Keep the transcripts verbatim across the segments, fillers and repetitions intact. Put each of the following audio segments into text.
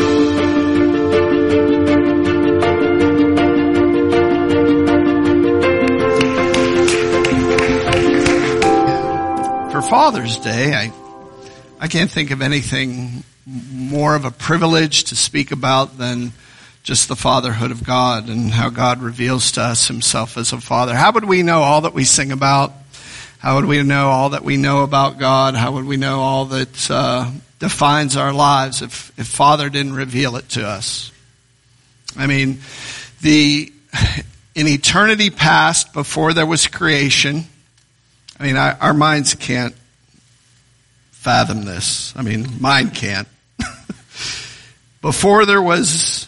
Father's Day, I I can't think of anything more of a privilege to speak about than just the fatherhood of God and how God reveals to us himself as a father. How would we know all that we sing about? How would we know all that we know about God? How would we know all that uh, defines our lives if, if Father didn't reveal it to us? I mean, the in eternity past, before there was creation, I mean, I, our minds can't fathom this. I mean, mine can't. Before there was,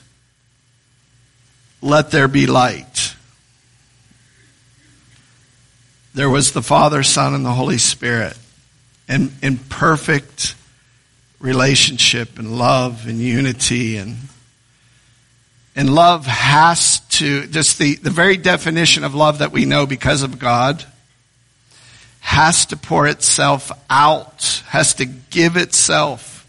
let there be light, there was the Father, Son, and the Holy Spirit, and in perfect relationship and love and unity. And and love has to, just the, the very definition of love that we know because of God, has to pour itself out, has to give itself.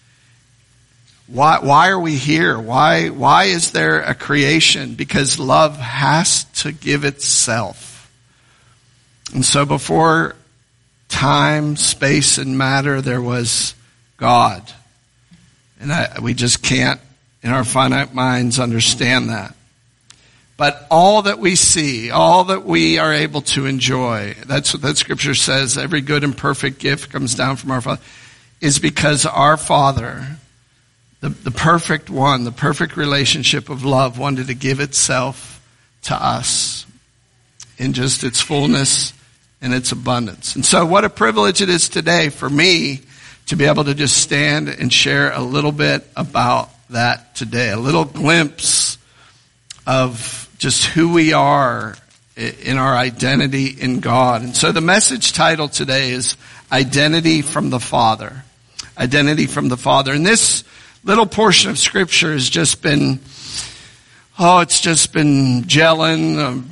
Why, why are we here? Why, why is there a creation? Because love has to give itself. And so before time, space, and matter, there was God. And I, we just can't, in our finite minds, understand that. But all that we see, all that we are able to enjoy, that's what that scripture says, every good and perfect gift comes down from our Father, is because our Father, the, the perfect one, the perfect relationship of love, wanted to give itself to us in just its fullness and its abundance. And so what a privilege it is today for me to be able to just stand and share a little bit about that today, a little glimpse of just who we are in our identity in God. And so the message title today is Identity from the Father. Identity from the Father. And this little portion of Scripture has just been, oh, it's just been gelling, um,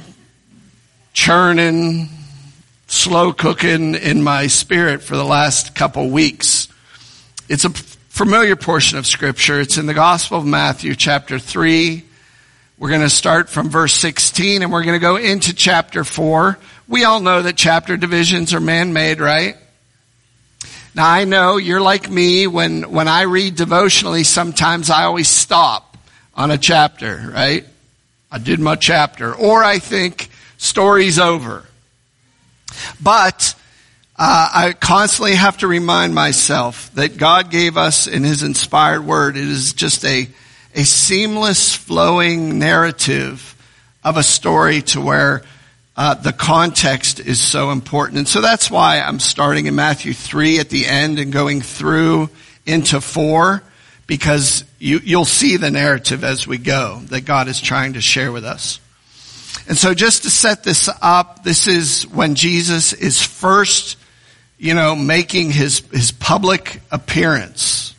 churning, slow cooking in my spirit for the last couple weeks. It's a familiar portion of Scripture. It's in the Gospel of Matthew, chapter three. We're going to start from verse sixteen, and we're going to go into chapter four. We all know that chapter divisions are man-made, right? Now, I know you're like me. When, when I read devotionally, sometimes I always stop on a chapter, right? I did my chapter. Or I think, story's over. But uh, I constantly have to remind myself that God gave us in his inspired word. It is just a A seamless flowing narrative of a story to where uh, the context is so important. And so that's why I'm starting in Matthew three at the end and going through into four, because you, you'll see the narrative as we go that God is trying to share with us. And so just to set this up, this is when Jesus is first, you know, making his, his public appearance.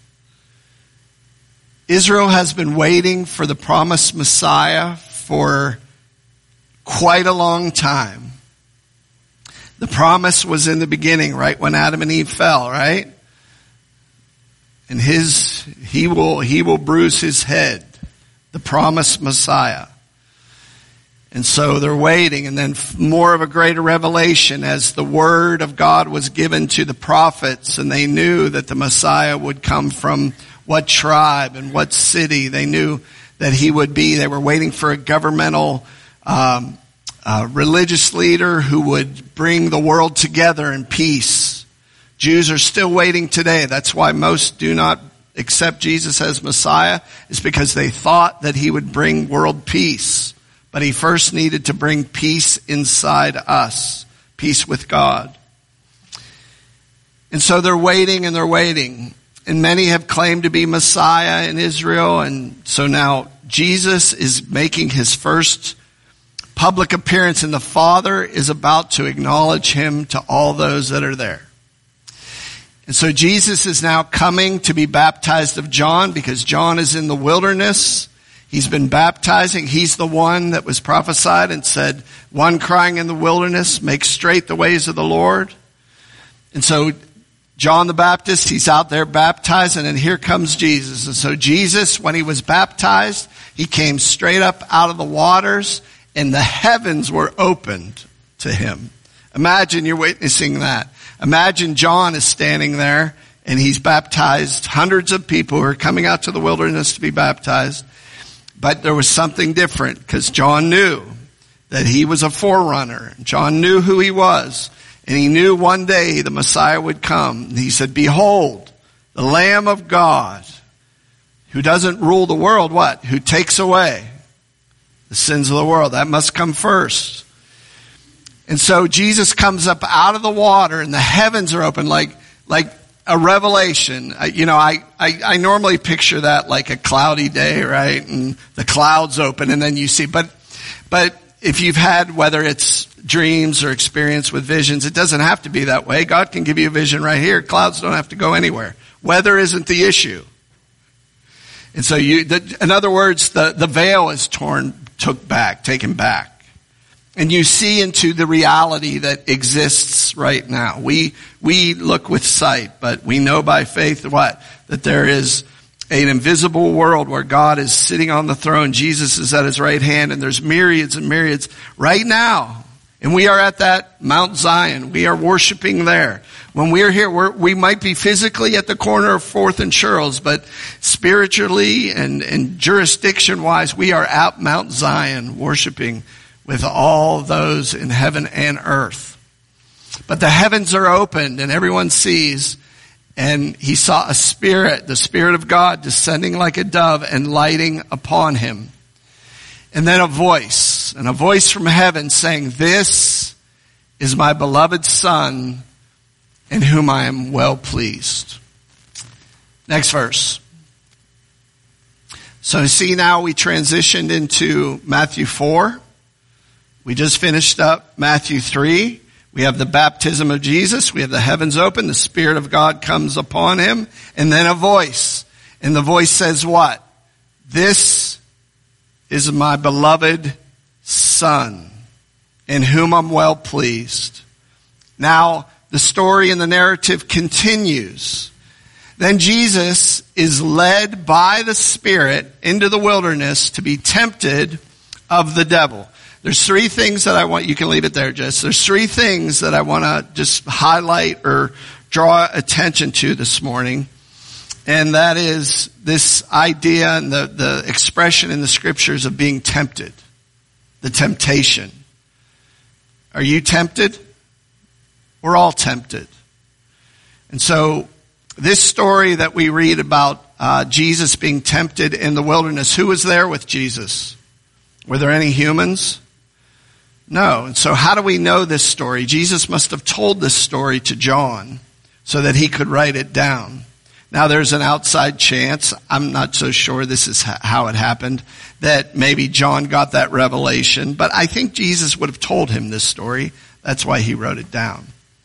Israel has been waiting for the promised Messiah for quite a long time. The promise was in the beginning, right when Adam and Eve fell, right? And his, he will, he will bruise his head, the promised Messiah. And so they're waiting, and then more of a greater revelation as the word of God was given to the prophets, and they knew that the Messiah would come from what tribe and what city. They knew that he would be. They were waiting for a governmental, um, uh, religious leader who would bring the world together in peace. Jews are still waiting today. That's why most do not accept Jesus as Messiah, is because they thought that he would bring world peace. But he first needed to bring peace inside us, peace with God. And so they're waiting and they're waiting. And many have claimed to be Messiah in Israel. And so now Jesus is making his first public appearance, and the Father is about to acknowledge him to all those that are there. And so Jesus is now coming to be baptized of John, because John is in the wilderness. He's been baptizing. He's the one that was prophesied and said, one crying in the wilderness, make straight the ways of the Lord. And so John the Baptist, he's out there baptizing, and here comes Jesus. And so Jesus, when he was baptized, he came straight up out of the waters, and the heavens were opened to him. Imagine you're witnessing that. Imagine John is standing there, and he's baptized hundreds of people who are coming out to the wilderness to be baptized. But there was something different, because John knew that he was a forerunner. John knew who he was. And he knew one day the Messiah would come. And he said, behold, the Lamb of God, who doesn't rule the world, what? Who takes away the sins of the world. That must come first. And so Jesus comes up out of the water, and the heavens are open like, like a revelation. You know, I, I, I normally picture that like a cloudy day, right? And the clouds open, and then you see, but, but if you've had, whether it's dreams or experience with visions, it doesn't have to be that way. God can give you a vision right here. Clouds don't have to go anywhere. Weather isn't the issue. And so you, the, in other words, the, the veil is torn, took back, taken back. And you see into the reality that exists right now. We, we look with sight, but we know by faith what? That there is an invisible world where God is sitting on the throne. Jesus is at his right hand, and there's myriads and myriads right now. And we are at that Mount Zion. We are worshiping there. When we are here, we're, we might be physically at the corner of Fourth and Charles, but spiritually and, and jurisdiction-wise, we are at Mount Zion worshiping with all those in heaven and earth. But the heavens are opened, and everyone sees. And he saw a spirit, the Spirit of God, descending like a dove and lighting upon him. And then a voice, and a voice from heaven saying, this is my beloved Son, in whom I am well pleased. Next verse. So see, now we transitioned into Matthew four. We just finished up Matthew three. We have the baptism of Jesus. We have the heavens open. The Spirit of God comes upon him. And then a voice. And the voice says what? This is my beloved Son, in whom I'm well pleased. Now, the story and the narrative continues. Then Jesus is led by the Spirit into the wilderness to be tempted of the devil. There's three things that I want, you can leave it there, Jess. There's three things that I want to just highlight or draw attention to this morning. And that is this idea and the, the expression in the scriptures of being tempted. The temptation. Are you tempted? We're all tempted. And so this story that we read about uh, Jesus being tempted in the wilderness, who was there with Jesus? Were there any humans? No. And so how do we know this story? Jesus must have told this story to John so that he could write it down. Now there's an outside chance, I'm not so sure this is how it happened, that maybe John got that revelation, but I think Jesus would have told him this story. That's why he wrote it down.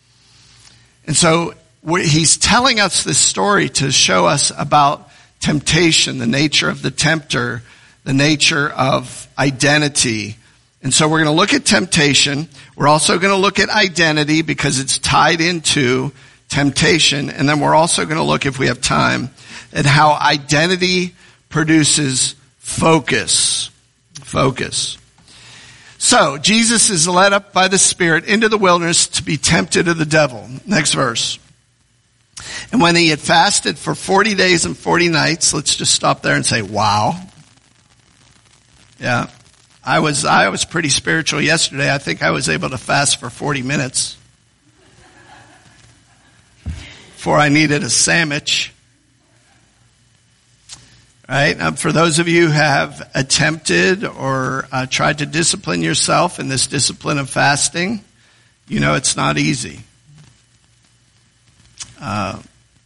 And so he's telling us this story to show us about temptation, the nature of the tempter, the nature of identity. And so we're going to look at temptation. We're also going to look at identity because it's tied into temptation. And then we're also going to look, if we have time, at how identity produces focus. Focus. So, Jesus is led up by the Spirit into the wilderness to be tempted of the devil. Next verse. And when he had fasted for forty days and forty nights, let's just stop there and say, wow. Yeah. I was, I was pretty spiritual yesterday. I think I was able to fast for forty minutes. Before I needed a sandwich. Right? Um, for those of you who have attempted or uh, tried to discipline yourself in this discipline of fasting, you know it's not easy. Uh,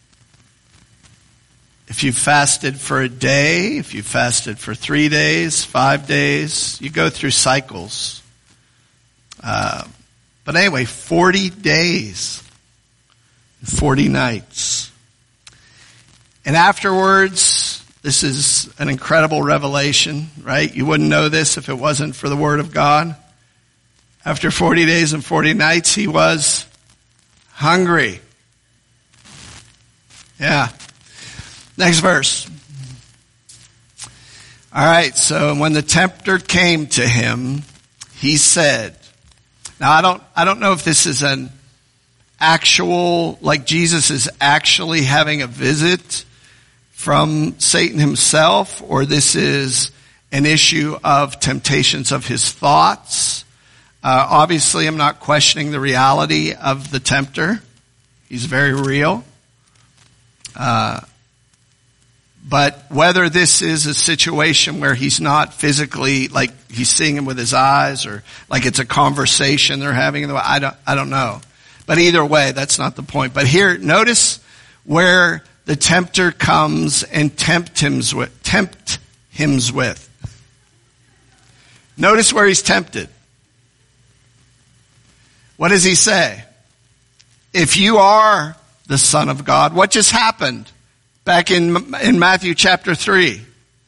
if you fasted for a day, if you fasted for three days, five days, you go through cycles. Uh, but anyway, forty days, forty nights. And afterwards, this is an incredible revelation, right? You wouldn't know this if it wasn't for the Word of God. After forty days and forty nights, he was hungry. Yeah. Next verse. All right, so when the tempter came to him, he said, now I don't, I don't know if this is an actual, like Jesus is actually having a visit from Satan himself, or this is an issue of temptations of his thoughts. Uh, obviously, I'm not questioning the reality of the tempter. He's very real. Uh, But whether this is a situation where he's not physically, like he's seeing him with his eyes, or like it's a conversation they're having, I don't, I don't know. But either way, that's not the point. But here, notice where the tempter comes and tempt him with, tempt him with. Notice where he's tempted. What does he say? If you are the Son of God, what just happened? Back in in Matthew chapter three.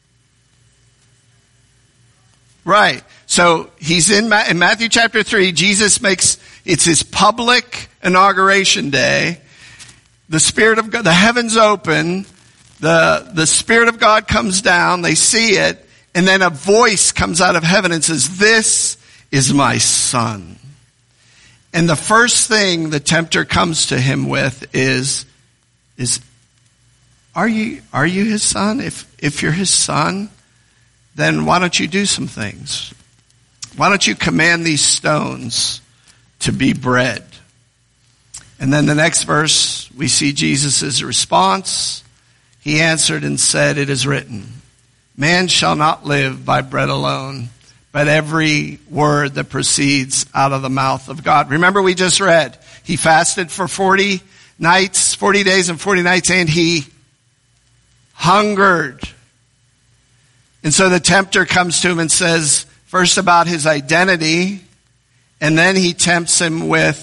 Right. So he's in, Ma- in Matthew chapter three. Jesus makes, it's his public inauguration day. The Spirit of God, the heavens open. The, the Spirit of God comes down. They see it. And then a voice comes out of heaven and says, "This is my Son." And the first thing the tempter comes to him with is, is, Are you, are you his son? If, if you're his son, then why don't you do some things? Why don't you command these stones to be bread? And then the next verse, we see Jesus' response. He answered and said, "It is written, man shall not live by bread alone, but every word that proceeds out of the mouth of God." Remember, we just read, he fasted for forty nights, forty days and forty nights, and he hungered. And so the tempter comes to him and says, first about his identity, and then he tempts him with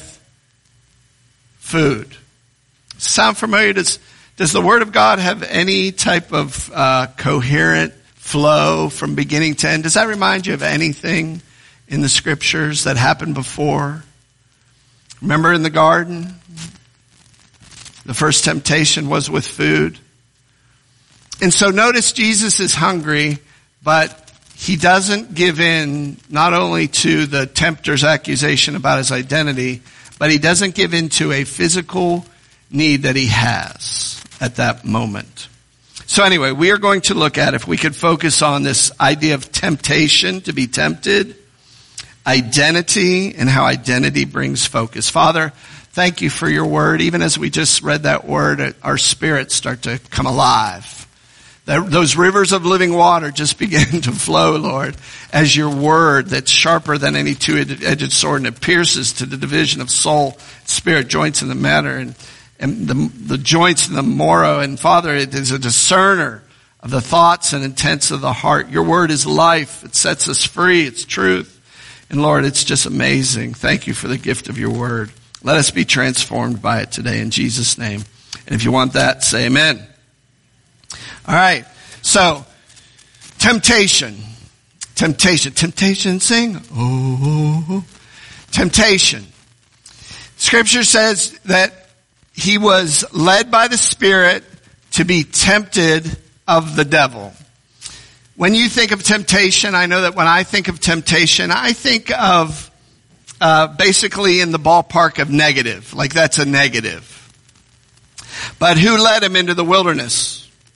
food. Sound familiar? Does, does the Word of God have any type of uh, coherent flow from beginning to end? Does that remind you of anything in the Scriptures that happened before? Remember in the garden? The first temptation was with food. And so notice Jesus is hungry, but he doesn't give in not only to the tempter's accusation about his identity, but he doesn't give in to a physical need that he has at that moment. So anyway, we are going to look at, if we could focus on this idea of temptation, to be tempted, identity, and how identity brings focus. Father, thank you for your word. Even as we just read that word, our spirits start to come alive. That those rivers of living water just begin to flow, Lord, as your word that's sharper than any two-edged sword, and it pierces to the division of soul, spirit, joints, and the matter, and, and the, the joints and the marrow. And Father, it is a discerner of the thoughts and intents of the heart. Your word is life. It sets us free. It's truth. And Lord, it's just amazing. Thank you for the gift of your word. Let us be transformed by it today in Jesus' name. And if you want that, say amen. All right. So, temptation. Temptation. Temptation, sing. Oh, oh, oh. Temptation. Scripture says that he was led by the Spirit to be tempted of the devil. When you think of temptation, I know that when I think of temptation, I think of uh, basically in the ballpark of negative. Like that's a negative. But who led him into the wilderness?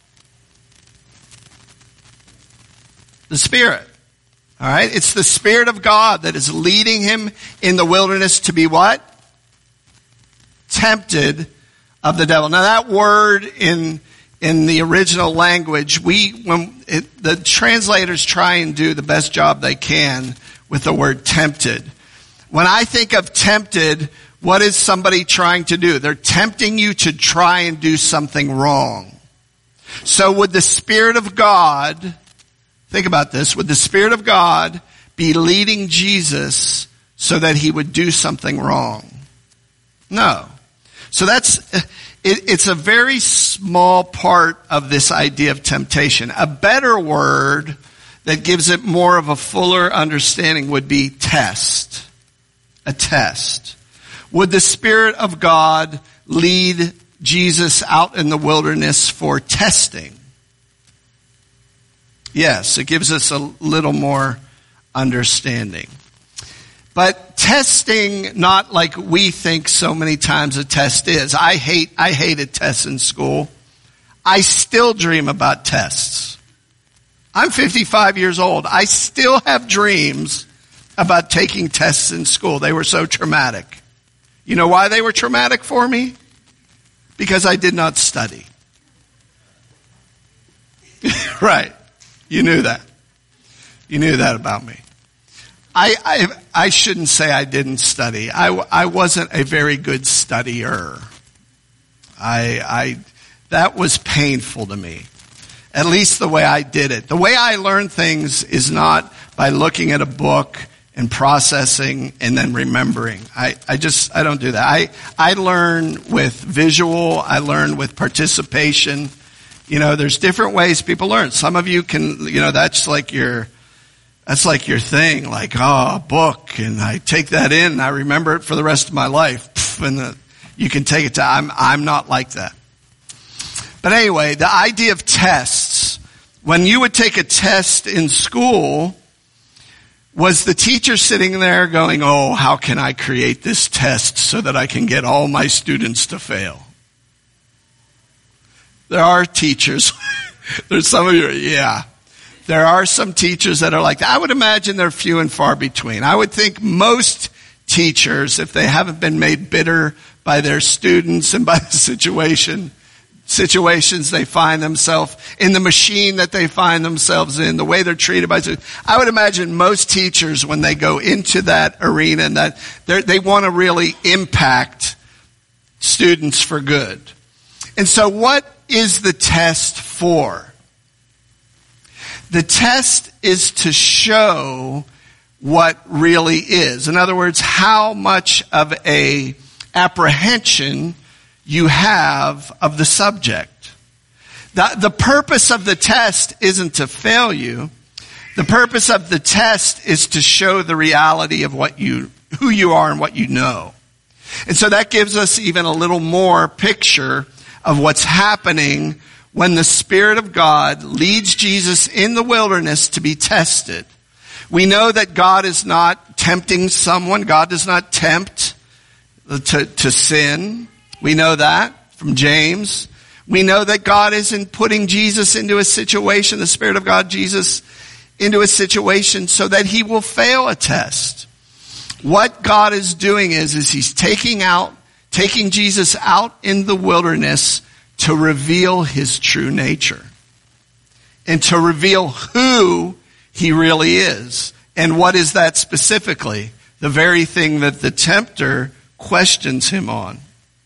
The Spirit. All right? It's the Spirit of God that is leading him in the wilderness to be what? Tempted of the devil. Now that word in in the original language, we when it, the translators try and do the best job they can with the word tempted. When I think of tempted, what is somebody trying to do? They're tempting you to try and do something wrong. So would the Spirit of God, think about this, would the Spirit of God be leading Jesus so that he would do something wrong? No. So that's, it, it's a very small part of this idea of temptation. A better word that gives it more of a fuller understanding would be test. A test. Would the Spirit of God lead Jesus out in the wilderness for testing? Yes, it gives us a little more understanding. But testing, not like we think so many times a test is. I hate, I hated tests in school. I still dream about tests. I'm fifty-five years old. I still have dreams about taking tests in school. They were so traumatic. You know why they were traumatic for me? Because I did not study. Right. You knew that. You knew that about me. I, I, I shouldn't say I didn't study. I, I wasn't a very good studier. I, I, that was painful to me. At least the way I did it. The way I learn things is not by looking at a book and processing and then remembering. I, I just, I don't do that. I, I learn with visual. I learn with participation. You know, there's different ways people learn. Some of you can, you know, that's like your, that's like your thing. Like, oh, a book, and I take that in and I remember it for the rest of my life. And the, you can take it to, I'm, I'm not like that. But anyway, the idea of tests, when you would take a test in school, was the teacher sitting there going, oh, how can I create this test so that I can get all my students to fail? There are teachers, there's some of you, yeah. There are some teachers that are like that. I would imagine they're few and far between. I would think most teachers, if they haven't been made bitter by their students and by the situation, situations they find themselves in, the machine that they find themselves in, the way they're treated by students. I would imagine most teachers, when they go into that arena, and that they want to really impact students for good. And so what is the test for? The test is to show what really is. In other words, how much of a apprehension you have of the subject. The, the purpose of the test isn't to fail you. The purpose of the test is to show the reality of what you, who you are and what you know. And so that gives us even a little more picture of what's happening when the Spirit of God leads Jesus in the wilderness to be tested. We know that God is not tempting someone. God does not tempt to, to sin. We know that from James. We know that God isn't putting Jesus into a situation, the Spirit of God, Jesus, into a situation so that he will fail a test. What God is doing is, is he's taking out, taking Jesus out in the wilderness to reveal his true nature and to reveal who he really is. And what is that specifically? The very thing that the tempter questions him on.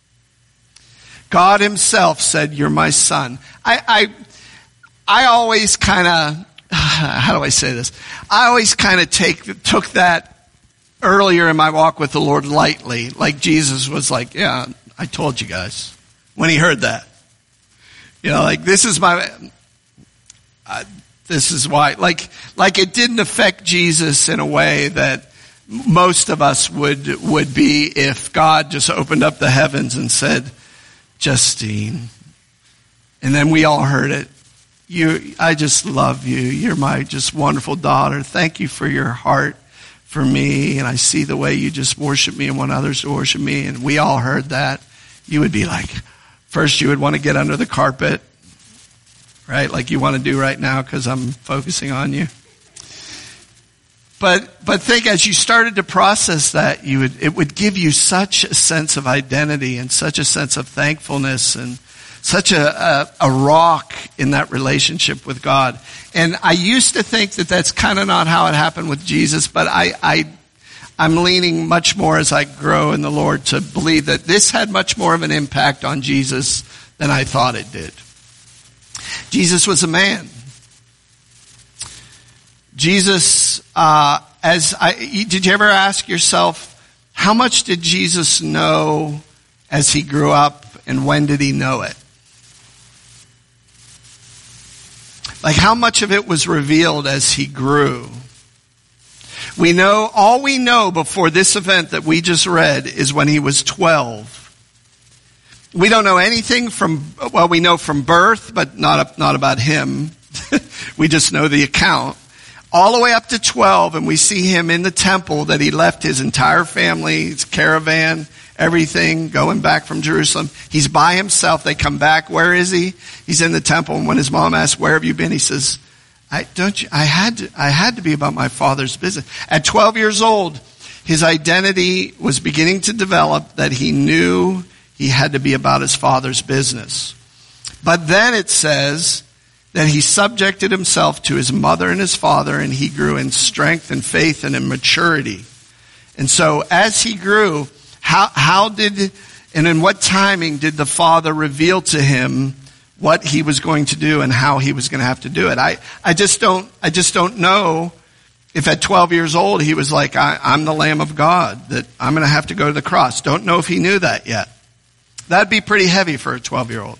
God himself said, you're my son. I, I, I always kind of, how do I say this? I always kind of take, took that earlier in my walk with the Lord lightly. Like Jesus was like, yeah, I told you guys when he heard that. You know, like this is my, uh, this is why, like, like it didn't affect Jesus in a way that most of us would, would be if God just opened up the heavens and said, Justine. And then we all heard it. You, I just love you. You're my just wonderful daughter. Thank you for your heart for me. And I see the way you just worship me and want others to worship me. And we all heard that. You would be like, first you would want to get under the carpet, right? Like you want to do right now because I'm focusing on you. But, but think as you started to process that, you would, it would give you such a sense of identity and such a sense of thankfulness and such a, a, a rock in that relationship with God. And I used to think that that's kind of not how it happened with Jesus, but I, I, I'm leaning much more as I grow in the Lord to believe that this had much more of an impact on Jesus than I thought it did. Jesus was a man. Jesus, uh, as I, did you ever ask yourself, how much did Jesus know as he grew up and when did he know it? Like how much of it was revealed as he grew? We know, all we know before this event that we just read is when he was twelve. We don't know anything from, well, we know from birth, but not, not about him. We just know the account. All the way up to twelve, and we see him in the temple that he left his entire family, his caravan, everything, going back from Jerusalem. He's by himself. They come back. Where is he? He's in the temple. And when his mom asks, where have you been? He says, I don't you, I had to, I had to be about my father's business. At twelve years old, his identity was beginning to develop, that he knew he had to be about his father's business. But then it says that he subjected himself to his mother and his father, and he grew in strength and faith and in maturity. And so as he grew, how, how did, and in what timing did the father reveal to him what he was going to do and how he was going to have to do it? I, I just don't, I just don't know if at twelve years old he was like, I, I'm the Lamb of God, that I'm going to have to go to the cross. Don't know if he knew that yet. That'd be pretty heavy for a twelve-year-old.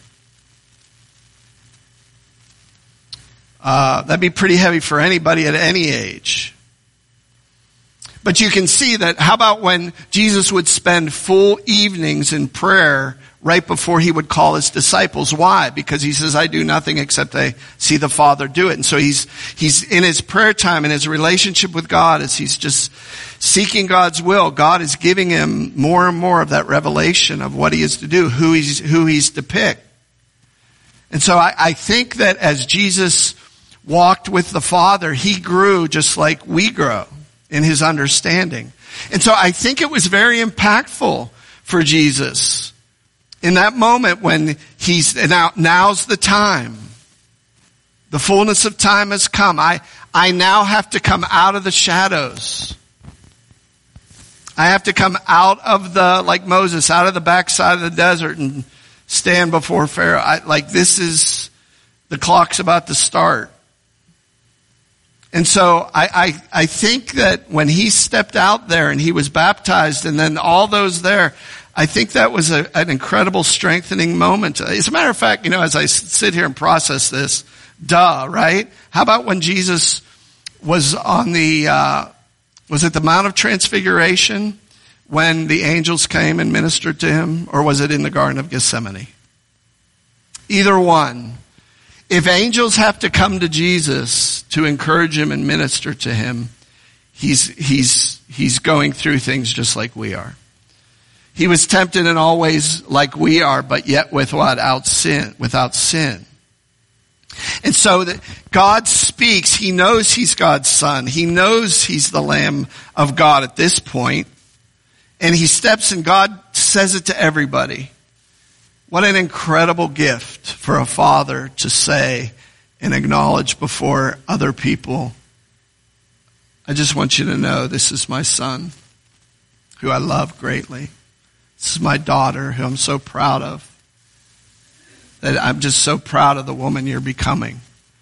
Uh, that'd be pretty heavy for anybody at any age. But you can see that, how about when Jesus would spend full evenings in prayer right before he would call his disciples? Why? Because he says, I do nothing except I see the Father do it. And so he's, he's in his prayer time, in his relationship with God, as he's just seeking God's will. God is giving him more and more of that revelation of what he is to do, who he's, who he's to pick. And so I, I think that as Jesus walked with the Father, he grew just like we grow in his understanding. And so I think it was very impactful for Jesus in that moment when he's, now, now's the time. The fullness of time has come. I, I now have to come out of the shadows. I have to come out of the, like Moses, out of the backside of the desert and stand before Pharaoh. I, like this is, the clock's about to start. And so I, I, I think that when he stepped out there and he was baptized, and then all those there, I think that was a, an incredible strengthening moment. As a matter of fact, you know, as I sit here and process this, duh, right? How about when Jesus was on the, uh, was it the Mount of Transfiguration when the angels came and ministered to him? Or was it in the Garden of Gethsemane? Either one. If angels have to come to Jesus to encourage him and minister to him, he's, he's, he's going through things just like we are. He was tempted in all ways like we are, but yet without sin, without sin. And so that God speaks. He knows he's God's son. He knows he's the Lamb of God at this point. And he steps and God says it to everybody. What an incredible gift for a father to say and acknowledge before other people. I just want you to know this is my son, who I love greatly. This is my daughter, who I'm so proud of. That I'm just so proud of the woman you're becoming.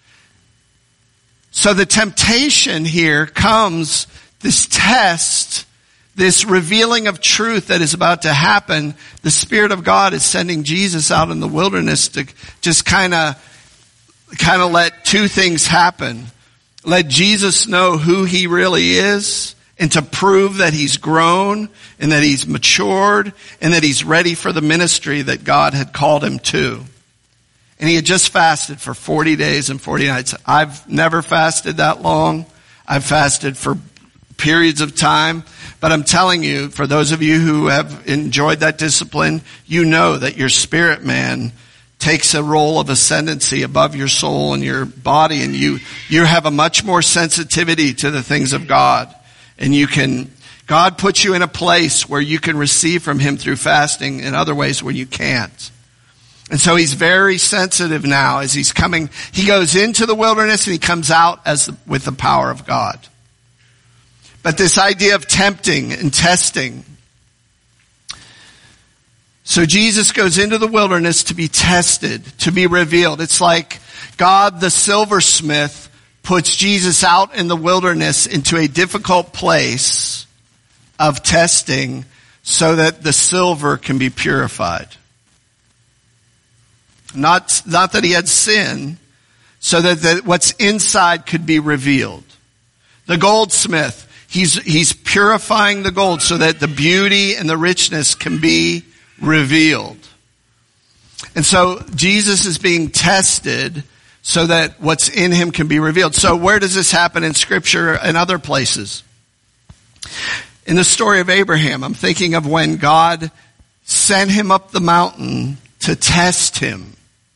So the temptation here comes, this test, this revealing of truth that is about to happen. The Spirit of God is sending Jesus out in the wilderness to just kind of, kind of let two things happen. Let Jesus know who he really is, and to prove that he's grown and that he's matured and that he's ready for the ministry that God had called him to. And he had just fasted for forty days and forty nights. I've never fasted that long. I've fasted for periods of time. But I'm telling you, for those of you who have enjoyed that discipline, you know that your spirit man takes a role of ascendancy above your soul and your body, and you, you have a much more sensitivity to the things of God. And you can, God puts you in a place where you can receive from him through fasting in other ways where you can't. And so he's very sensitive now as he's coming. He goes into the wilderness and he comes out as the, with the power of God. But this idea of tempting and testing. So Jesus goes into the wilderness to be tested, to be revealed. It's like God, the silversmith, puts Jesus out in the wilderness into a difficult place of testing so that the silver can be purified. Not, not that he had sin, so that the, what's inside could be revealed. The goldsmith, he's, he's purifying the gold so that the beauty and the richness can be revealed. And so Jesus is being tested so that what's in him can be revealed. So where does this happen in Scripture and other places? In the story of Abraham, I'm thinking of when God sent him up the mountain to test him.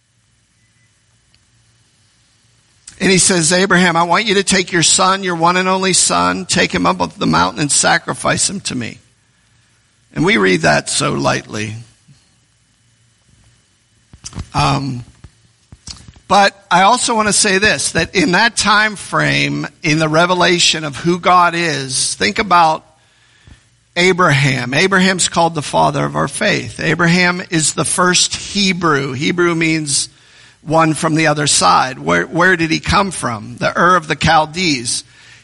And he says, Abraham, I want you to take your son, your one and only son, take him up the mountain and sacrifice him to me. And we read that so lightly. Um, but I also want to say this, that in that time frame, in the revelation of who God is, think about Abraham. Abraham's called the father of our faith. Abraham is the first Hebrew. Hebrew means one from the other side. Where, where did he come from? The Ur of the Chaldees.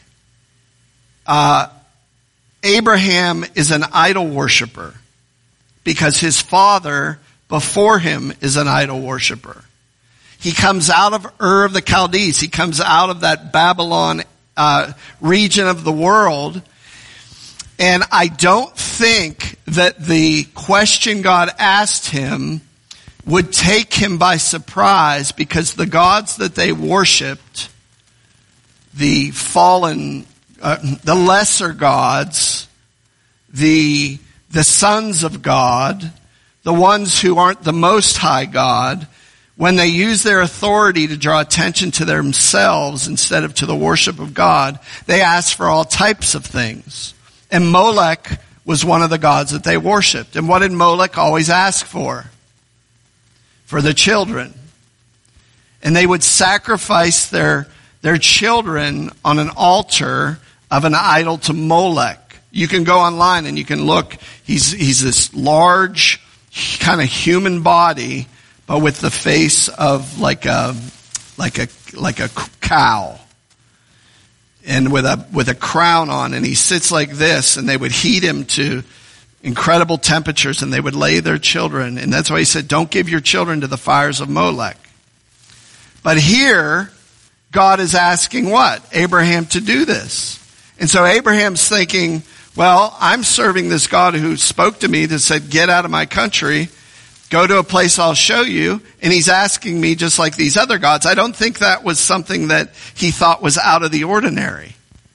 Uh, Abraham is an idol worshiper because his father before him is an idol worshiper. He comes out of Ur of the Chaldees. He comes out of that Babylon uh, region of the world. And I don't think that the question God asked him would take him by surprise, because the gods that they worshipped, the fallen, uh, the lesser gods, the, the sons of God, the ones who aren't the Most High God, when they use their authority to draw attention to themselves instead of to the worship of God, they ask for all types of things. And Molech was one of the gods that they worshipped. And what did Molech always ask for? For the children. And they would sacrifice their, their children on an altar of an idol to Molech. You can go online and you can look. He's, he's this large, kind of human body, but with the face of like a, like a, like a cow. And with a, with a crown on, and he sits like this, and they would heat him to incredible temperatures, and they would lay their children. And that's why he said, don't give your children to the fires of Molech. But here, God is asking what? Abraham to do this. And so Abraham's thinking, well, I'm serving this God who spoke to me that said, get out of my country, go to a place I'll show you. And he's asking me just like these other gods. I don't think that was something that he thought was out of the ordinary.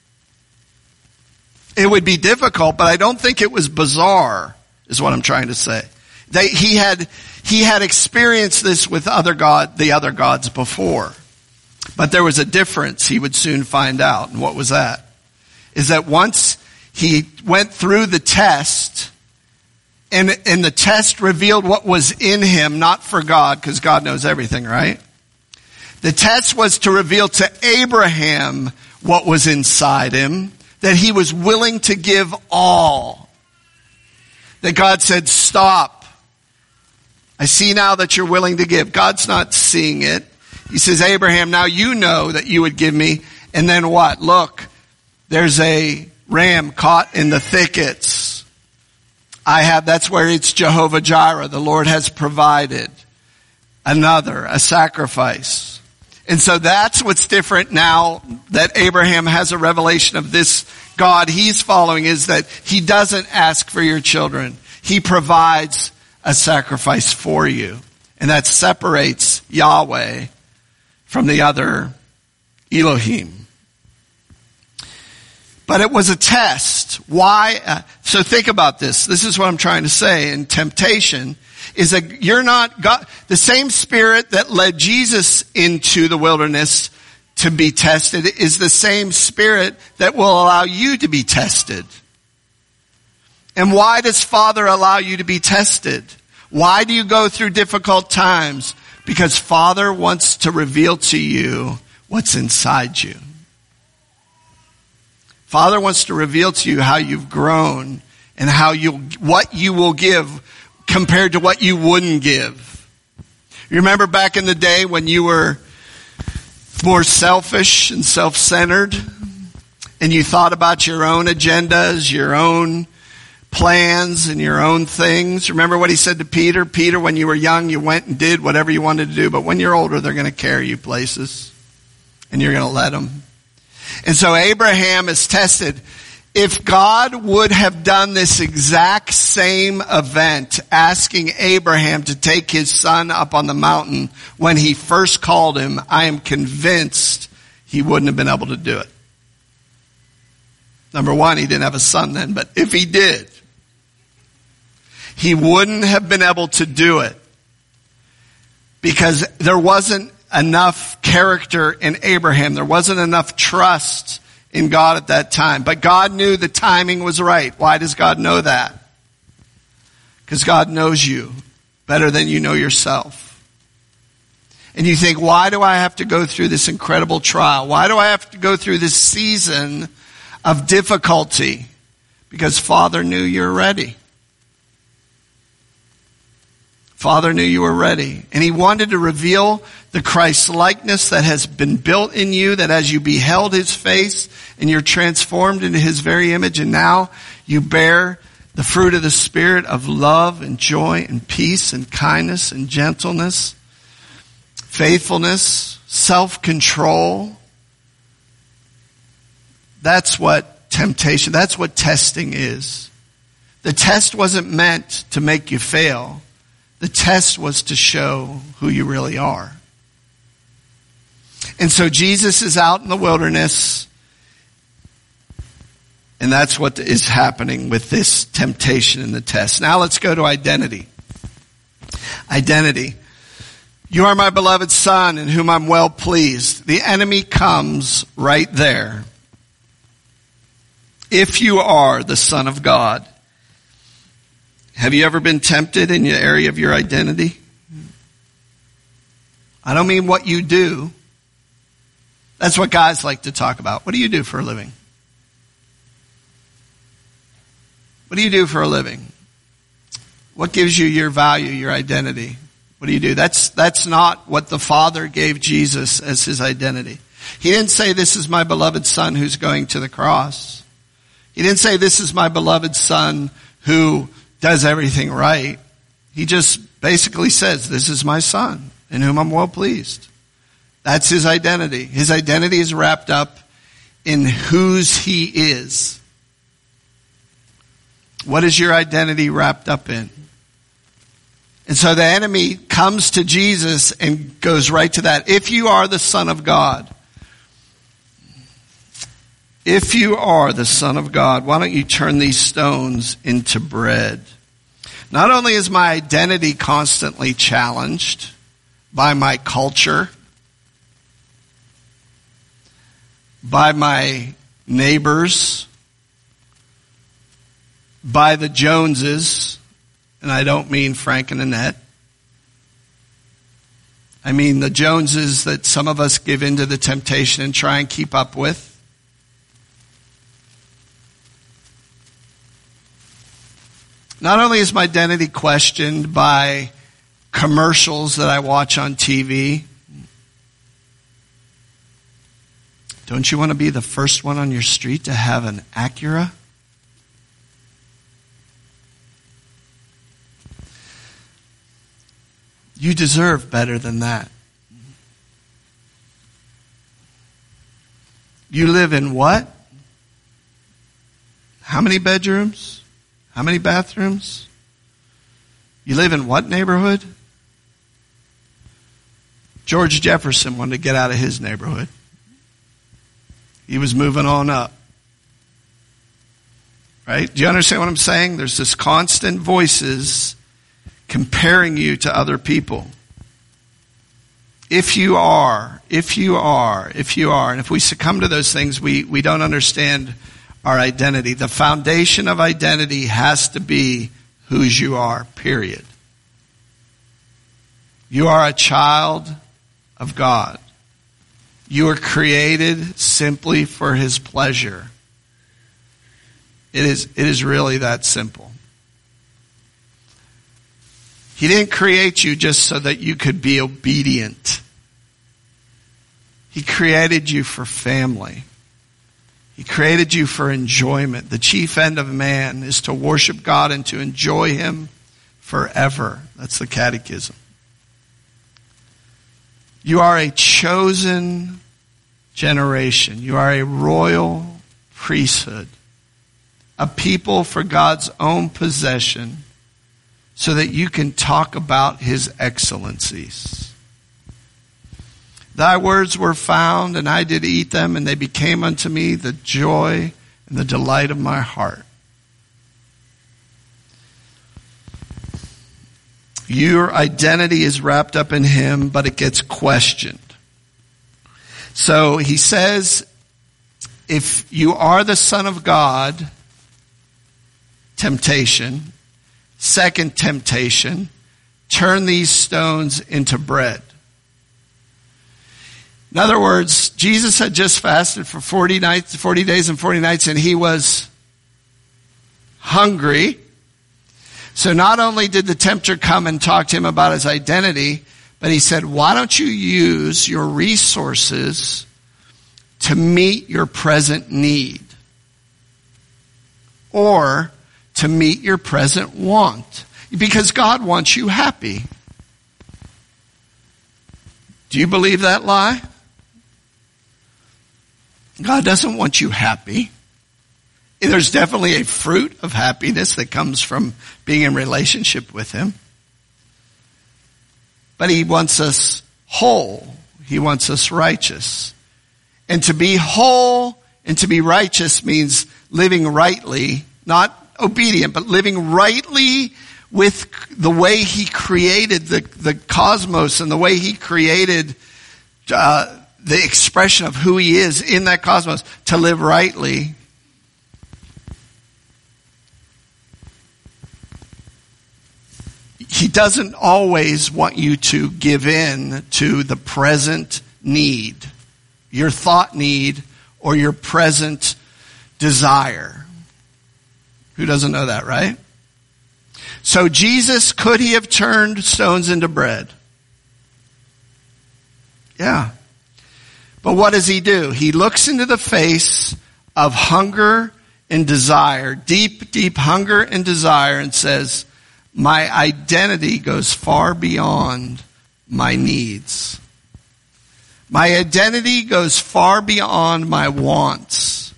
It would be difficult, but I don't think it was bizarre, is what I'm trying to say. They, he had, he had experienced this with other God, the other gods before. But there was a difference he would soon find out. And what was that? Is that once he went through the test, and, and the test revealed what was in him, not for God, because God knows everything, right? The test was to reveal to Abraham what was inside him, that he was willing to give all. That God said, stop. I see now that you're willing to give. God's not seeing it. He says, Abraham, now you know that you would give me. And then what? Look, there's a ram caught in the thickets. I have, that's where it's Jehovah Jireh. The Lord has provided another, a sacrifice. And so that's what's different now that Abraham has a revelation of this God he's following, is that he doesn't ask for your children. He provides a sacrifice for you. And that separates Yahweh from the other Elohim. But it was a test. Why? Uh, so think about this. This is what I'm trying to say. In temptation is that you're not God. The same spirit that led Jesus into the wilderness to be tested is the same spirit that will allow you to be tested. And why does Father allow you to be tested? Why do you go through difficult times? Because Father wants to reveal to you what's inside you. Father wants to reveal to you how you've grown and how you, what you will give compared to what you wouldn't give. You remember back in the day when you were more selfish and self-centered and you thought about your own agendas, your own plans and your own things? Remember what he said to Peter? Peter, when you were young, you went and did whatever you wanted to do, but when you're older, they're going to carry you places and you're going to let them. And so Abraham is tested. If God would have done this exact same event, asking Abraham to take his son up on the mountain when he first called him, I am convinced he wouldn't have been able to do it. Number one, he didn't have a son then, but if he did, he wouldn't have been able to do it because there wasn't enough character in Abraham. There wasn't enough trust in God at that time. But God knew the timing was right. Why does God know that? Because God knows you better than you know yourself. And you think, why do I have to go through this incredible trial? Why do I have to go through this season of difficulty? Because Father knew you're ready. Father knew you were ready. And he wanted to reveal the Christ likeness that has been built in you, that as you beheld his face and you're transformed into his very image, and now you bear the fruit of the Spirit of love and joy and peace and kindness and gentleness, faithfulness, self-control. That's what temptation, that's what testing is. The test wasn't meant to make you fail. The test was to show who you really are. And so Jesus is out in the wilderness, and that's what is happening with this temptation in the test. Now let's go to identity. Identity. You are my beloved Son in whom I'm well pleased. The enemy comes right there. If you are the Son of God. Have you ever been tempted in the area of your identity? I don't mean what you do. That's what guys like to talk about. What do you do for a living? What do you do for a living? What gives you your value, your identity? What do you do? That's, that's not what the Father gave Jesus as his identity. He didn't say, this is my beloved Son who's going to the cross. He didn't say, this is my beloved Son who does everything right. He just basically says, this is my Son in whom I'm well pleased. That's his identity. His identity is wrapped up in whose he is. What is your identity wrapped up in? And so the enemy comes to Jesus and goes right to that. If you are the Son of God, if you are the Son of God, why don't you turn these stones into bread? Not only is my identity constantly challenged by my culture, by my neighbors, by the Joneses, and I don't mean Frank and Annette. I mean the Joneses that some of us give into the temptation and try and keep up with. Not only is my identity questioned by commercials that I watch on T V. Don't you want to be the first one on your street to have an Acura? You deserve better than that. You live in what? How many bedrooms? How many bathrooms? You live in what neighborhood? George Jefferson wanted to get out of his neighborhood. He was moving on up. Right? Do you understand what I'm saying? There's this constant voices comparing you to other people. If you are, if you are, if you are, and if we succumb to those things, we, we don't understand our identity. The foundation of identity has to be whose you are, period. You are a child of God. You were created simply for his pleasure. It is, it is really that simple. He didn't create you just so that you could be obedient. He created you for family. He created you for enjoyment. The chief end of man is to worship God and to enjoy him forever. That's the catechism. You are a chosen generation. You are a royal priesthood. a people for God's own possession, so that you can talk about his excellencies. Thy words were found, and I did eat them, and they became unto me the joy and the delight of my heart. Your identity is wrapped up in him, but it gets questioned. So he says, if you are the Son of God, temptation. Second temptation, turn these stones into bread. In other words, Jesus had just fasted for forty nights, forty days and forty nights, and he was hungry. So not only did the tempter come and talk to him about his identity, but he said, why don't you use your resources to meet your present need? Or to meet your present want. Because God wants you happy. Do you believe that lie? God doesn't want you happy. There's definitely a fruit of happiness that comes from being in relationship with him. But he wants us whole. He wants us righteous. And to be whole and to be righteous means living rightly, not obedient, but living rightly with the way he created the, the cosmos and the way he created uh, the expression of who he is in that cosmos. To live rightly he doesn't always want you to give in to the present need, your thought need, or your present desire. Who doesn't know that, right? So Jesus, could he have turned stones into bread? Yeah. But what does he do? He looks into the face of hunger and desire, deep, deep hunger and desire, and says, my identity goes far beyond my needs. My identity goes far beyond my wants.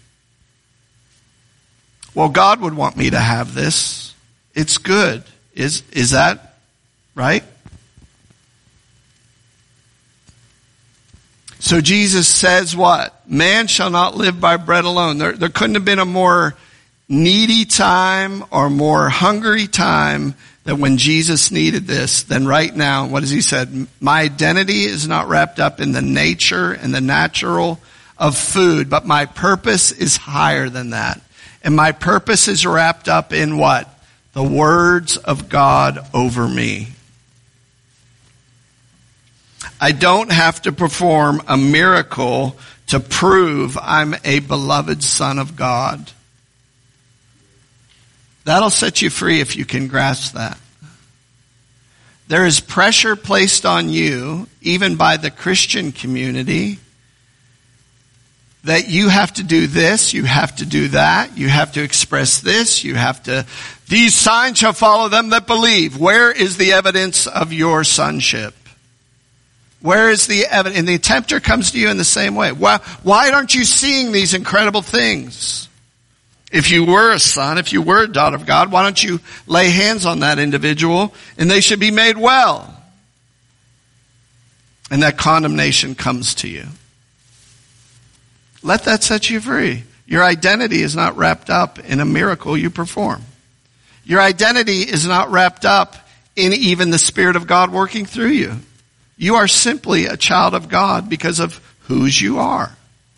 Well, God would want me to have this. It's good. Is, is that right? So Jesus says what? Man shall not live by bread alone. There, there couldn't have been a more needy time or more hungry time than when Jesus needed this than right now. What has he said? My identity is not wrapped up in the nature and the natural of food, but my purpose is higher than that. And my purpose is wrapped up in what? The words of God over me. I don't have to perform a miracle to prove I'm a beloved son of God. That'll set you free if you can grasp that. There is pressure placed on you, even by the Christian community, that you have to do this, you have to do that, you have to express this, you have to, these signs shall follow them that believe. Where is the evidence of your sonship? Where is the evidence? And the tempter comes to you in the same way. Why, why aren't you seeing these incredible things? If you were a son, if you were a daughter of God, why don't you lay hands on that individual and they should be made well? And that condemnation comes to you. Let that set you free. Your identity is not wrapped up in a miracle you perform. Your identity is not wrapped up in even the Spirit of God working through you. You are simply a child of God because of whose you are.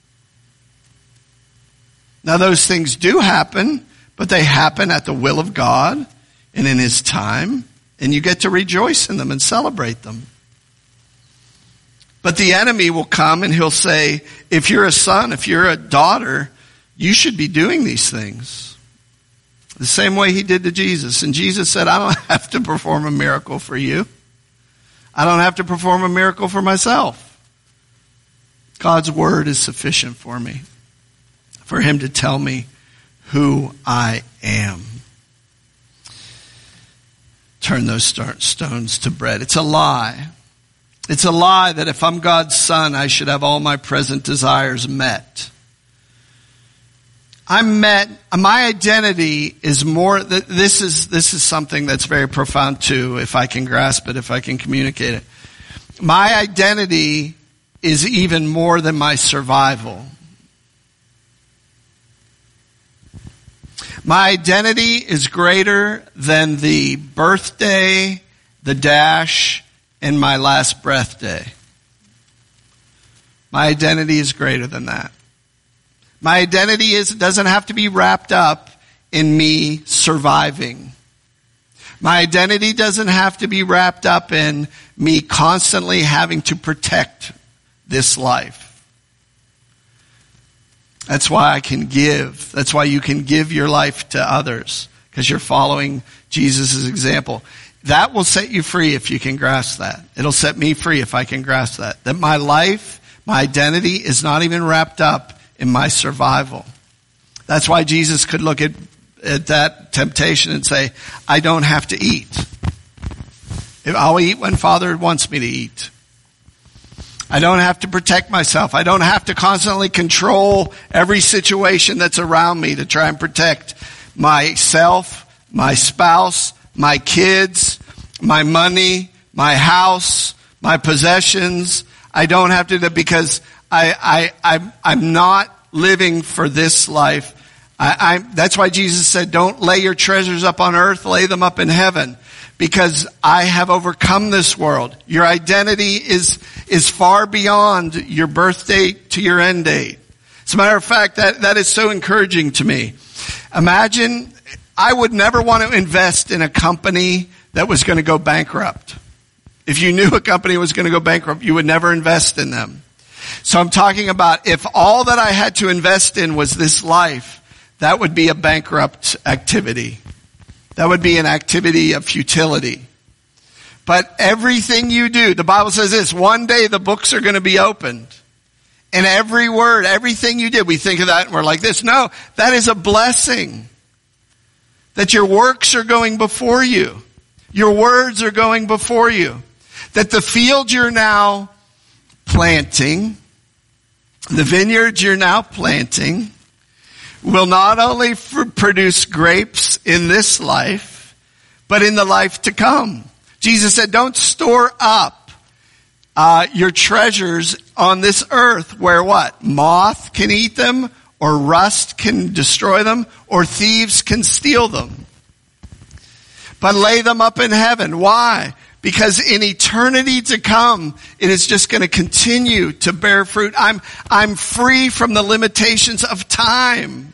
Now those things do happen, but they happen at the will of God and in His time, and you get to rejoice in them and celebrate them. But the enemy will come and he'll say, if you're a son, if you're a daughter, you should be doing these things. The same way he did to Jesus. And Jesus said, I don't have to perform a miracle for you. I don't have to perform a miracle for myself. God's word is sufficient for me, for Him to tell me who I am. Turn those stones to bread. It's a lie. It's a lie that if I'm God's son, I should have all my present desires met. I'm met, my identity is more, this is, this is something that's very profound too, if I can grasp it, if I can communicate it. My identity is even more than my survival. My identity is greater than the birthday, the dash, and my last breath day. My identity is greater than that. My identity is doesn't have to be wrapped up in me surviving. My identity doesn't have to be wrapped up in me constantly having to protect this life. That's why I can give. That's why you can give your life to others, because you're following Jesus' example. That will set you free if you can grasp that. It'll set me free if I can grasp that. That my life, my identity is not even wrapped up in my survival. That's why Jesus could look at, at that temptation and say, I don't have to eat. I'll eat when Father wants me to eat. I don't have to protect myself. I don't have to constantly control every situation that's around me to try and protect myself, my spouse, my kids, my money, my house, my possessions. I don't have to, because I, I, I'm, I'm not living for this life. I, I, that's why Jesus said, don't lay your treasures up on earth, lay them up in heaven. Because I have overcome this world. Your identity is, is far beyond your birth date to your end date. As a matter of fact, that, that is so encouraging to me. Imagine, I would never want to invest in a company that was going to go bankrupt. If you knew a company was going to go bankrupt, you would never invest in them. So I'm talking about if all that I had to invest in was this life, that would be a bankrupt activity. That would be an activity of futility. But everything you do, the Bible says this, one day the books are going to be opened. And every word, everything you did, we think of that and we're like this. No, that is a blessing. That your works are going before you. Your words are going before you. That the field you're now planting, the vineyard you're now planting, will not only f- produce grapes in this life, but in the life to come. Jesus said, don't store up uh, your treasures on this earth where what? Moth can eat them, or rust can destroy them, or thieves can steal them. But lay them up in heaven. Why? Because in eternity to come, it is just going to continue to bear fruit. I'm, I'm free from the limitations of time.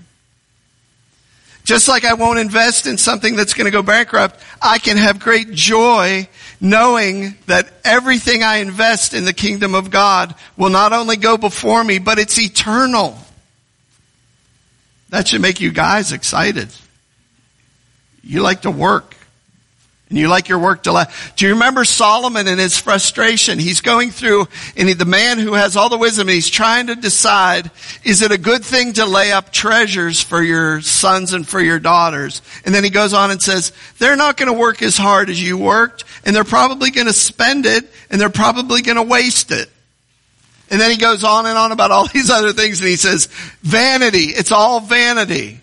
Just like I won't invest in something that's going to go bankrupt, I can have great joy knowing that everything I invest in the kingdom of God will not only go before me, but it's eternal. That should make you guys excited. You like to work. And you like your work to last. Do you remember Solomon and his frustration? He's going through, and he, the man who has all the wisdom, and he's trying to decide, is it a good thing to lay up treasures for your sons and for your daughters? And then he goes on and says, they're not going to work as hard as you worked, and they're probably going to spend it, and they're probably going to waste it. And then he goes on and on about all these other things, and he says, vanity, it's all vanity.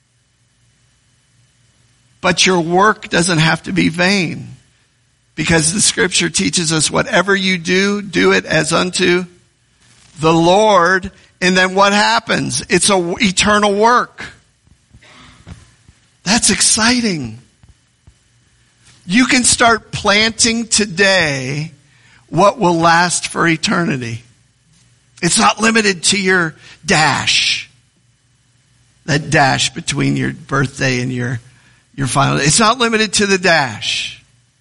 But your work doesn't have to be vain, because the scripture teaches us whatever you do, do it as unto the Lord. And then what happens? It's an eternal work. That's exciting. You can start planting today what will last for eternity. It's not limited to your dash. That dash between your birthday and your Your final. It's not limited to the dash.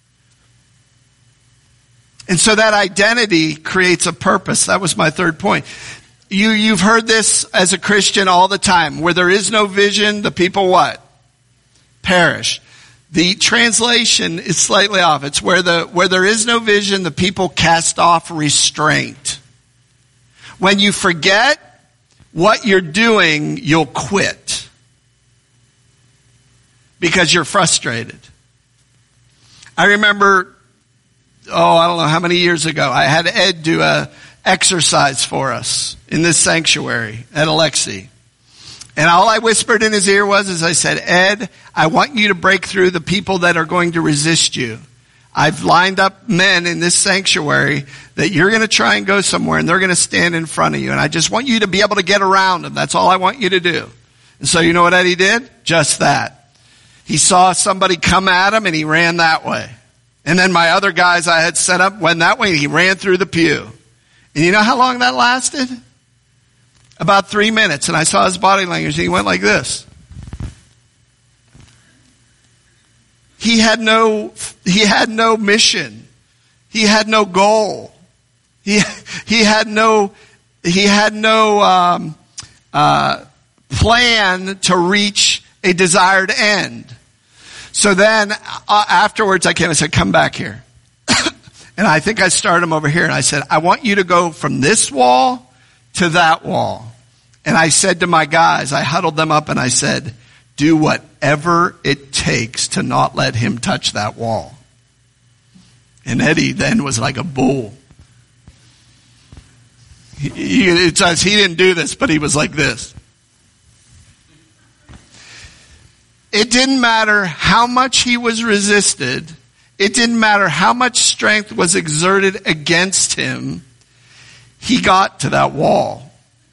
And so that identity creates a purpose. That was my third point. You, you've heard this as a Christian all the time. Where there is no vision, the people what? Perish. The translation is slightly off. It's where the, where there is no vision, the people cast off restraint. When you forget what you're doing, you'll quit. Because you're frustrated. I remember, oh, I don't know how many years ago, I had Ed do a exercise for us in this sanctuary at Alexi. And all I whispered in his ear was, as I said, Ed, I want you to break through the people that are going to resist you. I've lined up men in this sanctuary that you're going to try and go somewhere and they're going to stand in front of you. And I just want you to be able to get around them. That's all I want you to do. And so you know what Eddie did? Just that. He saw somebody come at him and he ran that way. And then my other guys I had set up went that way and he ran through the pew. And you know how long that lasted? About three minutes. And I saw his body language and he went like this. He had no, he had no mission. He had no goal. He, he had no, he had no, um, uh, plan to reach a desired end. So then uh, afterwards I came and said, come back here. And I think I started him over here and I said, I want you to go from this wall to that wall. And I said to my guys, I huddled them up and I said, do whatever it takes to not let him touch that wall. And Eddie then was like a bull. He, he, it says he didn't do this, but he was like this. It didn't matter how much he was resisted. It didn't matter how much strength was exerted against him. He got to that wall.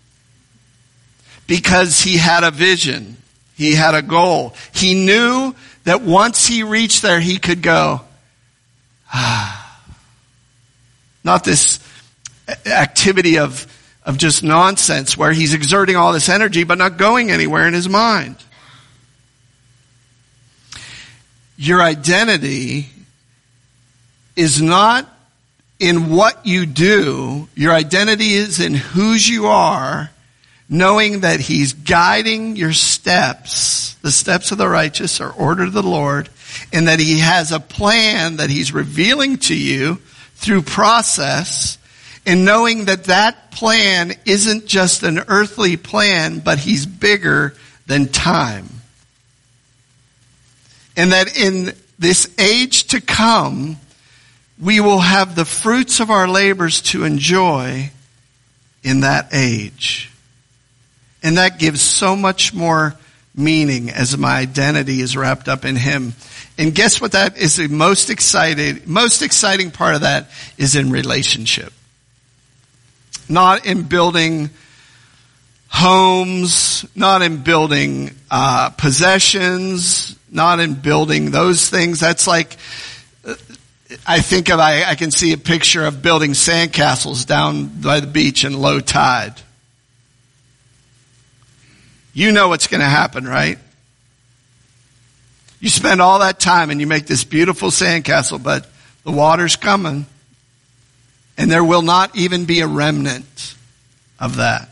Because he had a vision. He had a goal. He knew that once he reached there, he could go, ah. Not this activity of, of just nonsense where he's exerting all this energy but not going anywhere in his mind. Your identity is not in what you do. Your identity is in whose you are, knowing that he's guiding your steps. The steps of the righteous are ordered of the Lord, and that he has a plan that he's revealing to you through process, and knowing that that plan isn't just an earthly plan, but he's bigger than time. And that in this age to come, we will have the fruits of our labors to enjoy in that age. And that gives so much more meaning as my identity is wrapped up in him. And guess what that is the most exciting, most exciting part of that is in relationship. Not in building homes, not in building uh, possessions, not in building those things. That's like, I think of, I, I can see a picture of building sandcastles down by the beach in low tide. You know what's going to happen, right? You spend all that time and you make this beautiful sandcastle, but the water's coming. And there will not even be a remnant of that.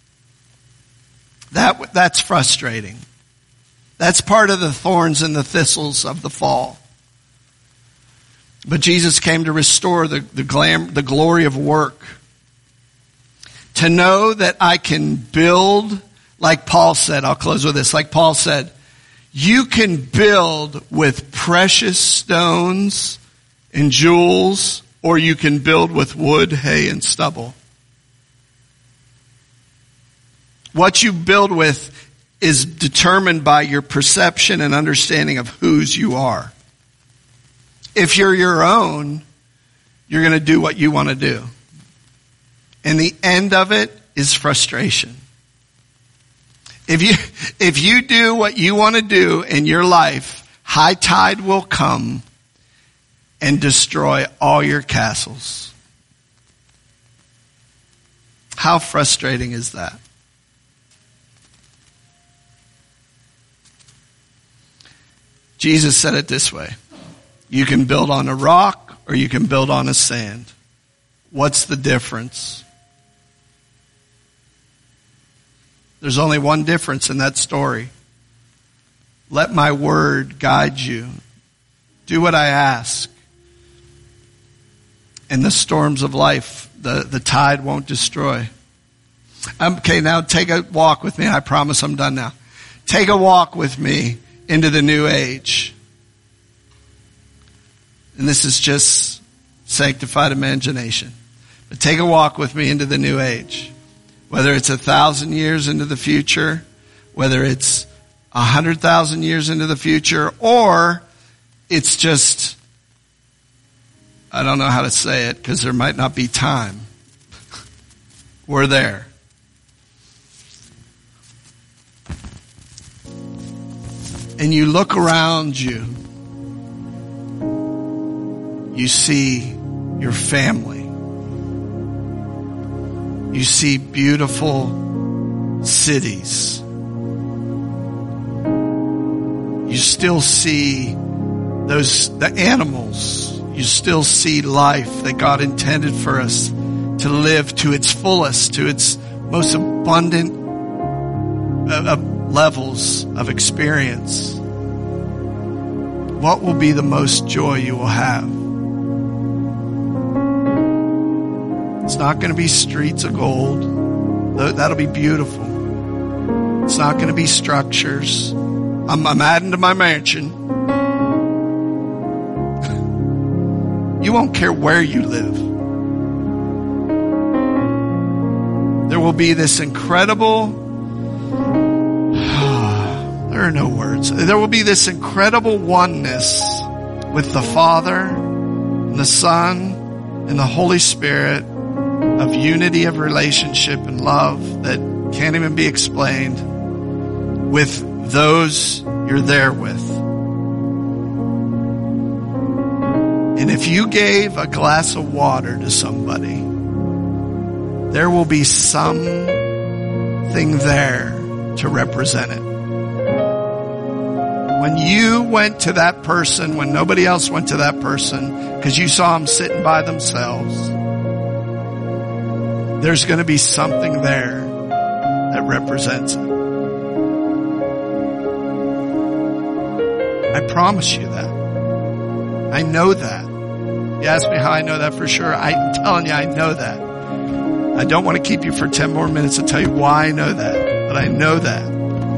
That, that's frustrating. That's part of the thorns and the thistles of the fall. But Jesus came to restore the, the, glam, the glory of work. To know that I can build, like Paul said, I'll close with this, like Paul said, you can build with precious stones and jewels, or you can build with wood, hay, and stubble. What you build with is determined by your perception and understanding of whose you are. If you're your own, you're going to do what you want to do. And the end of it is frustration. If you, if you do what you want to do in your life, high tide will come and destroy all your castles. How frustrating is that? Jesus said it this way. You can build on a rock or you can build on a sand. What's the difference? There's only one difference in that story. Let my word guide you. Do what I ask. And the storms of life, the, the tide won't destroy. Okay, now take a walk with me. I promise I'm done now. Take a walk with me into the new age. And this is just sanctified imagination. But take a walk with me into the new age. Whether it's a thousand years into the future, whether it's a hundred thousand years into the future, or it's just, I don't know how to say it because there might not be time. We're there. And you look around you, you see your family. You see beautiful cities. You still see those, the animals. You still see life that God intended for us to live to its fullest, to its most abundant uh, uh, levels of experience. What will be the most joy you will have? It's not going to be streets of gold. That'll be beautiful. It's not going to be structures. I'm, I'm adding to my mansion. You won't care where you live. There will be this incredible, there are no words. There will be this incredible oneness with the Father and the Son and the Holy Spirit, of unity of relationship and love that can't even be explained with those you're there with. And if you gave a glass of water to somebody, there will be something there to represent it. When you went to that person, when nobody else went to that person, because you saw them sitting by themselves, there's going to be something there that represents it. I promise you that. I know that. You ask me how I know that for sure. I'm telling you, I know that. I don't want to keep you for ten more minutes to tell you why I know that, but I know that.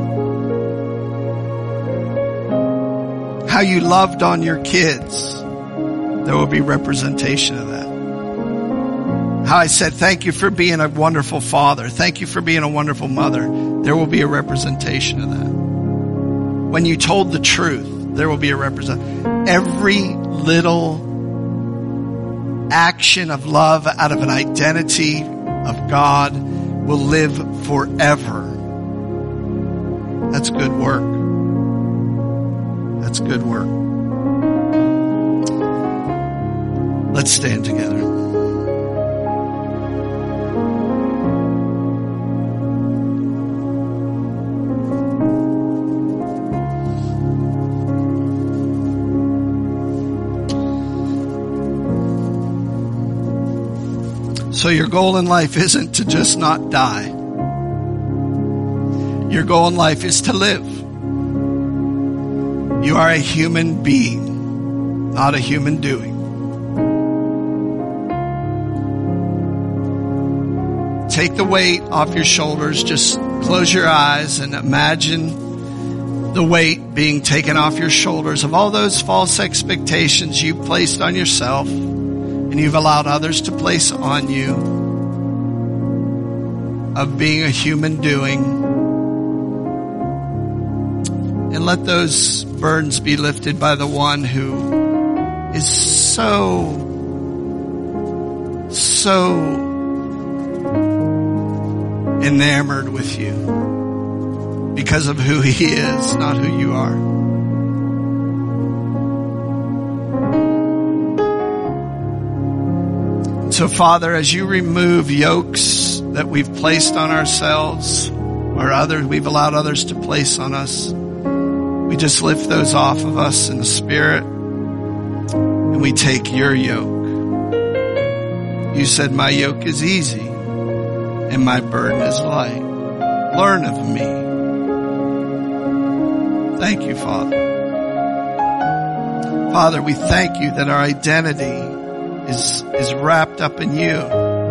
How you loved on your kids, there will be representation of that. How I said, thank you for being a wonderful father. Thank you for being a wonderful mother. There will be a representation of that. When you told the truth, there will be a representation. Every little action of love out of an identity of God will live forever. That's good work. That's good work. Let's stand together. So your goal in life isn't to just not die. Your goal in life is to live. You are a human being, not a human doing. Take the weight off your shoulders. Just close your eyes and imagine the weight being taken off your shoulders of all those false expectations you placed on yourself and you've allowed others to place on you of being a human doing. And let those burdens be lifted by the one who is so, so enamored with you because of who he is, not who you are. So, Father, as you remove yokes that we've placed on ourselves or others, we've allowed others to place on us, we just lift those off of us in the Spirit and we take your yoke. You said, my yoke is easy and my burden is light. Learn of me. Thank you, Father. Father, we thank you that our identity is, is wrapped up in you.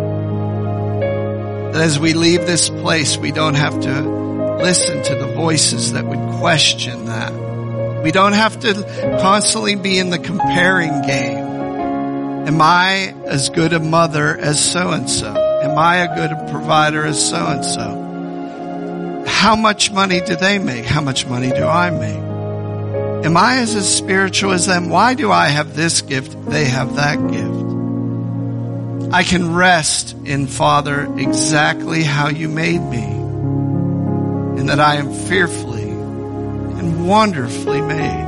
That as we leave this place, we don't have to listen to the voices that would question that. We don't have to constantly be in the comparing game. Am I as good a mother as so-and-so? Am I a good provider as so-and-so? how much money do they make? How much money do I make? Am I as, as spiritual as them? Why do I have this gift? They have that gift. I can rest in, Father, exactly how you made me, and that I am fearfully and wonderfully made.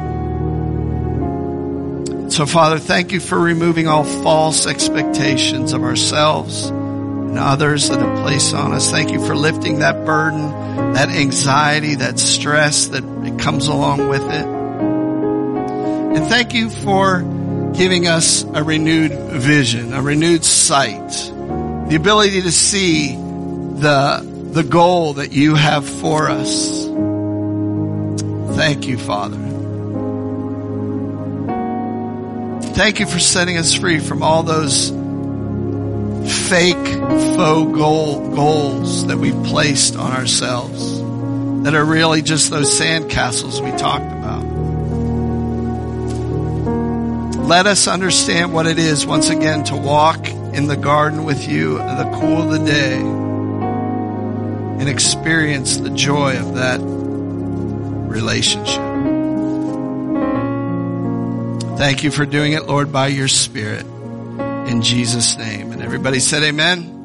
So, Father, thank you for removing all false expectations of ourselves and others that have placed on us. Thank you for lifting that burden, that anxiety, that stress that it comes along with it. And thank you for giving us a renewed vision, a renewed sight, the ability to see the, the goal that you have for us. Thank you, Father. Thank you for setting us free from all those fake, faux goal, goals that we've placed on ourselves that are really just those sandcastles we talked about. Let us understand what it is, once again, to walk in the garden with you in the cool of the day and experience the joy of that relationship. Thank you for doing it, Lord, by your Spirit. In Jesus' name. And everybody said amen.